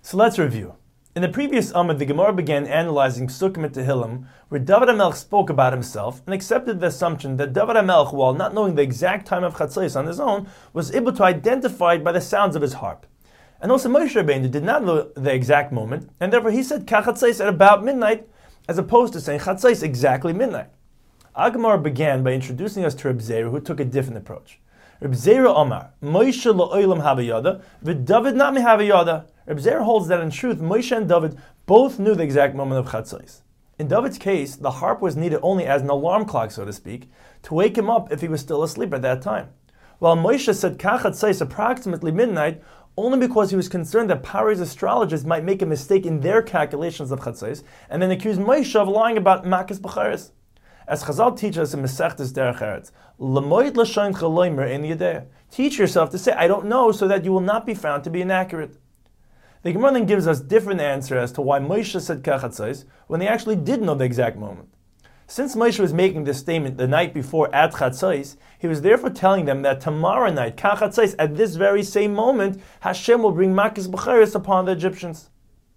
So let's review. In the previous Amud, the Gemara began analyzing Psukim and Tehillim, where David HaMelech spoke about himself and accepted the assumption that David HaMelech, while not knowing the exact time of Chatzos on his own, was able to identify it by the sounds of his harp. And also Moshe Rabbeinu did not know the exact moment, and therefore he said Kachatzos at about midnight, as opposed to saying Chatzos exactly midnight. Gemara began by introducing us to Reb Zera, who took a different approach. Reb Zera Omar, Moshe lo'olam havayada, v'David not mi havayada. Reb Zera holds that in truth, Moshe and David both knew the exact moment of Chatzos. In David's case, the harp was needed only as an alarm clock, so to speak, to wake him up if he was still asleep at that time. While Moshe said Kachatzos approximately midnight, only because he was concerned that Paro's astrologers might make a mistake in their calculations of Chatzos, and then accuse Moshe of lying about Makas B'charis. As Chazal teaches us in Masechtas Derech Eretz, L'moed l'shoin chaloimer ein yedeh. Teach yourself to say, I don't know, so that you will not be found to be inaccurate. The Gemara then gives us different answer as to why Moshe said Kachatzos when they actually did know the exact moment. Since Moshe was making this statement the night before at Chatzos, he was therefore telling them that tomorrow night, Kachatzos, at this very same moment, Hashem will bring Makas B'charis upon the Egyptians.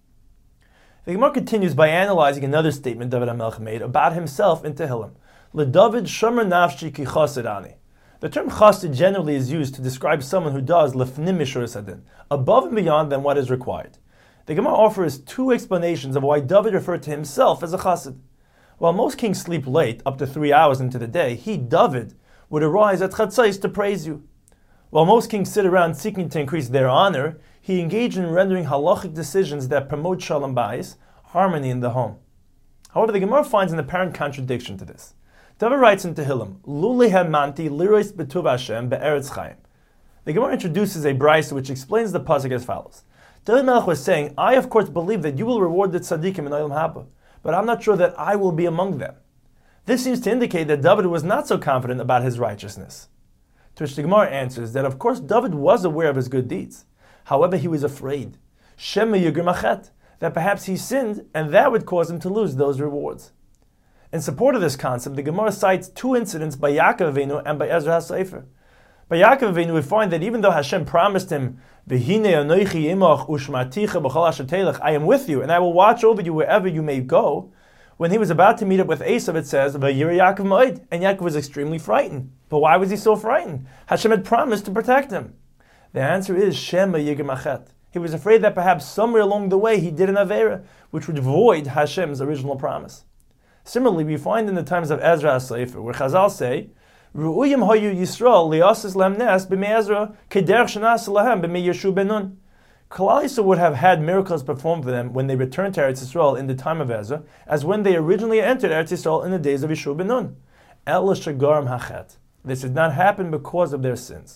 The Gemara continues by analyzing another statement David HaMelech made about himself in Tehillim. LeDavid shomer nafshi ki chassid ani. The term chassid generally is used to describe someone who does lefnim mishur sadin, above and beyond than what is required. The Gemara offers two explanations of why David referred to himself as a chassid. While most kings sleep late, up to 3 hours into the day, he, David, would arise at Chatzos to praise you. While most kings sit around seeking to increase their honor, he engaged in rendering halachic decisions that promote shalom bayis, harmony in the home. However, the Gemara finds an apparent contradiction to this. David writes in Tehillim, Luli hamanti lirois betuv Hashem be'eretz chaim. The Gemara introduces a brayso which explains the pasuk as follows. David HaMelech was saying, I of course believe that you will reward the tzaddikim in Olam Haba, but I'm not sure that I will be among them. This seems to indicate that David was not so confident about his righteousness. To which the Gemara answers that of course David was aware of his good deeds. However, he was afraid, Shema Yigrim Achet, that perhaps he sinned and that would cause him to lose those rewards. In support of this concept, the Gemara cites two incidents by Yaakov Avinu and by Ezra HaSefer. By Yaakov Avinu, we find that even though Hashem promised him, V'hine anoichi imach ushmaticha b'chol asher telech, I am with you and I will watch over you wherever you may go, when he was about to meet up with Esav, it says, V'yireh Yaakov ma'od, and Yaakov was extremely frightened. But why was he so frightened? Hashem had promised to protect him. The answer is Shema Yigrim Achet. He was afraid that perhaps somewhere along the way he did an Avera, which would void Hashem's original promise. Similarly, we find in the times of Ezra HaSefer, where Chazal say, Ru'uyim hayu Yisrael li'asis lehem nes b'mei Ezra k'derech shenas lehem b'mei Yeshu ben Nun. Klal Yisrael would have had miracles performed for them when they returned to Eretz Yisrael in the time of Ezra, as when they originally entered Eretz Yisrael in the days of Yeshu ben Nun. Ela shegarim hachet. This did not happen because of their sins.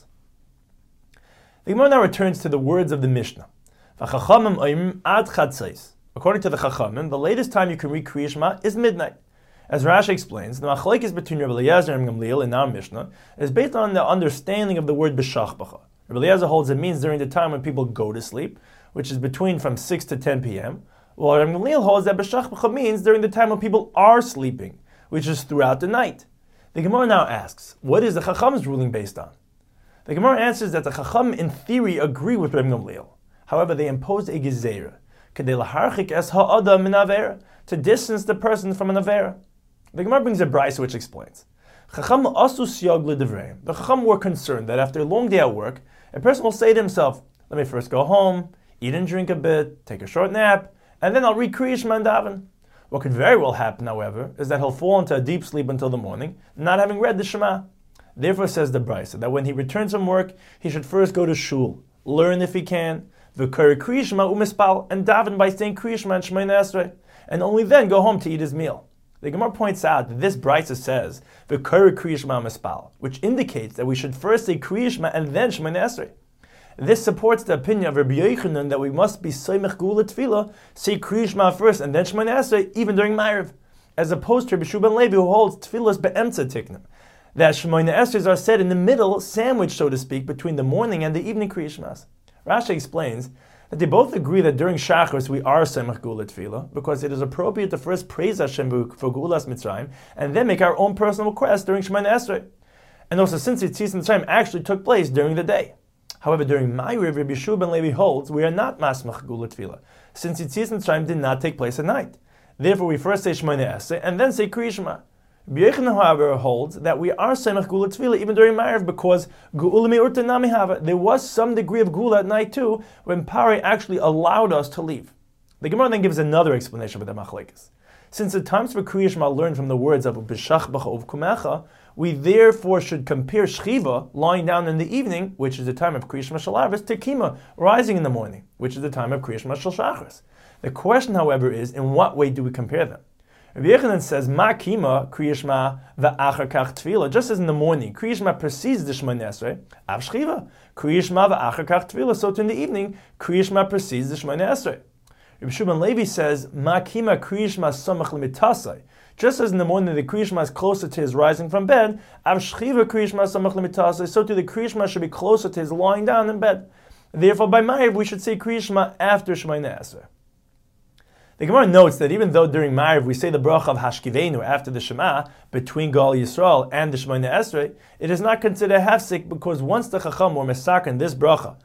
The Gemara now returns to the words of the Mishnah. According to the Chachamim, the latest time you can read Kriya Shema is midnight. As Rashi explains, the machlokes between Rebbe Eliezer and Gamliel in our Mishnah is based on the understanding of the word b'shachbacha. Rebbe Eliezer holds it means during the time when people go to sleep, which is between from 6 to 10 p.m., while Rebbe Gamliel holds that b'shachbacha means during the time when people are sleeping, which is throughout the night. The Gemara now asks, what is the Chacham's ruling based on? The Gemara answers that the Chacham in theory agree with Rebbe Gamliel. However, they imposed a gezerah, kedei laharchik es ha'adam min avera, to distance the person from an avera. The Gemara brings a brayso which explains. Chacham asu siyag l'divreim. The Chacham were concerned that after a long day at work, a person will say to himself, let me first go home, eat and drink a bit, take a short nap, and then I'll read Kriya Shema and daven. What could very well happen, however, is that he'll fall into a deep sleep until the morning, not having read the Shema. Therefore, says the brayso, that when he returns from work, he should first go to shul, learn if he can, v'kari Kriya Shema u'mispal, and daven by saying Kriya Shema and Shemoneh Esrei, and only then go home to eat his meal. The Gemara points out that this brayso says v'kari Kriya Shema u'mispal, which indicates that we should first say Kriya Shema and then Shemoneh Esrei. This supports the opinion of Rabbi Yochanan that we must be soymech gula tefillah, say Kriya Shema first and then Shemoneh Esrei, even during Ma'ariv, as opposed to Rabbi Shua ben Levi who holds tefillas be'emtza tiknim, that Shemoneh Esreis are said in the middle, sandwiched, so to speak, between the morning and the evening Kriya Shemas. Rashi explains that they both agree that during Shachris we are Semach Gula Tefillah, because it is appropriate to first praise Hashem for Gulas Mitzrayim, and then make our own personal request during Shemoneh Esrei. And also since Yitzis Mitzrayim actually took place during the day. However, during Ma'ariv, Rabbi Yeshua ben Levi holds we are not masmach Geula Tefillah, since Yitzias Mitzrayim did not take place at night. Therefore, we first say Shmoneh Esrei and then say Kriya Shema. Rabbi Yochanan, however, holds that we are Samech Geula Tefillah even during Ma'ariv because Geula Me'urta Nami Hava. There was some degree of Geula at night too, when Pari actually allowed us to leave. The Gemara then gives another explanation for the Machlekes. Since the times for Kriya Shema learned from the words of B'shach B'cha Uvkumecha, we therefore should compare Shchiva, lying down in the evening, which is the time of Kriya Shema Shel Arvis, to Kima, rising in the morning, which is the time of Kriya Shema Shel Shachris. The question, however, is in what way do we compare them? Rabbi Yochanan says, Ma Kima Kriya Shema v'achar kach Tefillah. Just as in the morning, Kriya Shema precedes the Shmoneh Esrei, Av Shchiva, Kriya Shema v'achar kach Tefillah. So too in the evening, Kriya Shema precedes the Shmoneh Esrei. Rabbi Shua ben Levi says, Ma Kima Kriya Shema samach l'mitasai. Just as in the morning the Kriya Shema is closer to his rising from bed, Av Shchiva Kriya Shema samach l'mitasai. So too the Kriya Shema should be closer to his lying down in bed. Therefore, by Ma'ariv we should say Kriya Shema after Shmoneh Esrei. The Gemara notes that even though during Ma'ariv we say the bracha of Hashkivenu after the Shema, between Gal Yisrael and the Shmoneh Esrei, it is not considered hefsek because once the Chacham were mesaker in this bracha,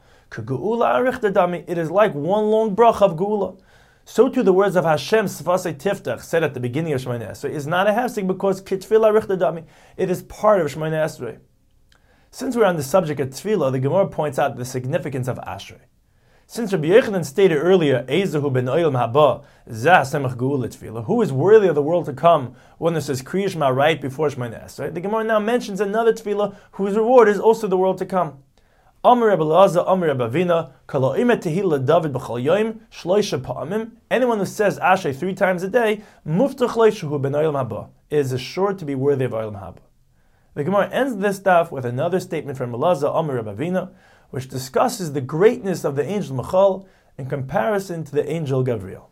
it is like one long bracha of Geula. So too the words of Hashem Sfasei Tiftach said at the beginning of Shmoneh Esrei is not a hefsek because Kitfil Arich Dami, it is part of Shmoneh Esrei. Since we're on the subject of Tefillah, the Gemara points out the significance of Ashrei. Since Rabbi Yochanan stated earlier, Ezehu ben Olam haba, Zah semach Geula Tefillah, who is worthy of the world to come, when it says Kriya Shema right before Shmoneh Esrei, the Gemara now mentions another Tefillah whose reward is also the world to come. Amar Rabbi Elazar, Amar Rabbi Avina, Kalo imet tehillah David b'chol yoyim, shloisha pa'amim. Anyone who says Ashrei 3 times a day, muftach leishuhu ben Olam haba, is assured to be worthy of Olam haba. The Gemara ends this daf with another statement from Elazar, Amar Rabbi Avina, which discusses the greatness of the angel Michael in comparison to the angel Gabriel.